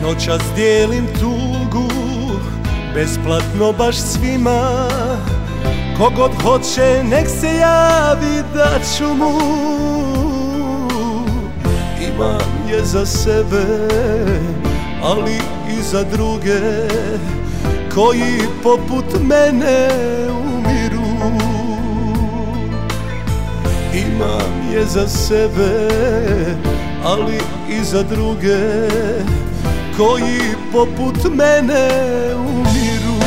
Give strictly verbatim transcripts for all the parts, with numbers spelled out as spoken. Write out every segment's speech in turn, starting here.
Noćas dijelim tugu, besplatno baš svima. Kogod hoće nek se javi, daću mu. Imam je za sebe, ali i za druge koji poput mene umiru. Imam je za sebe, ali i za druge koji poput mene umiru.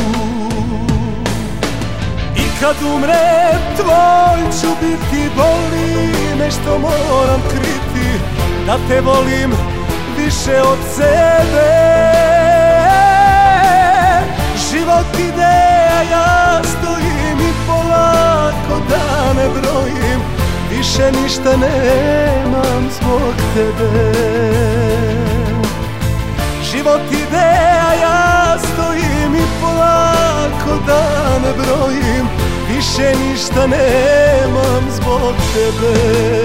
I kad umrem tvoj ću biti, boli me što moram kriti da te volim više od sebe. Život ide, a ja stojim i polako da ne brojim, više ništa nemam zbog tebe. Život ide, a ja stojim i polako da ne brojim, više ništa nemam zbog tebe.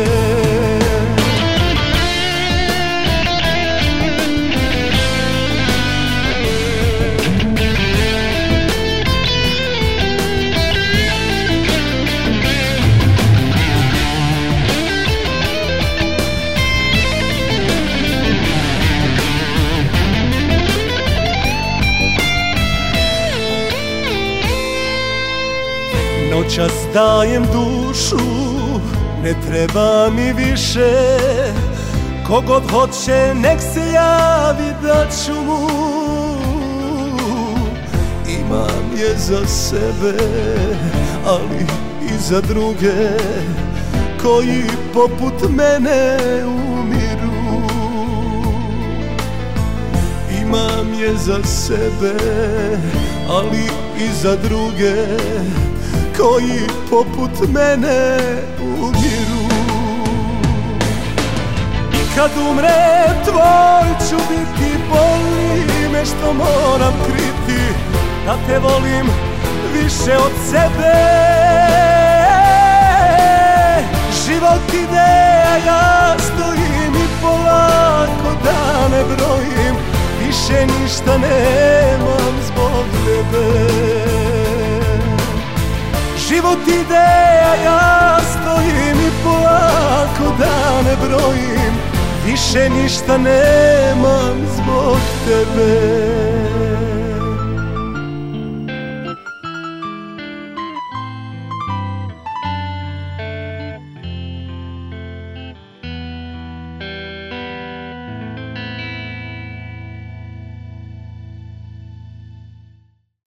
Noćas dajem dušu, ne treba mi više. Kogod hoće nek se javi, daću mu. Imam je za sebe, ali i za druge koji poput mene umiru. Imam je za sebe, ali i za druge koji poput mene umiru. I kad umrem tvoj ću biti, boli me što moram kriti da te volim više od sebe. Život ide, a ja stojim i polako da ne brojim, više ništa nemam zbog tebe. Život ide, a ja stojim i polako da ne brojim, više ništa nemam zbog tebe.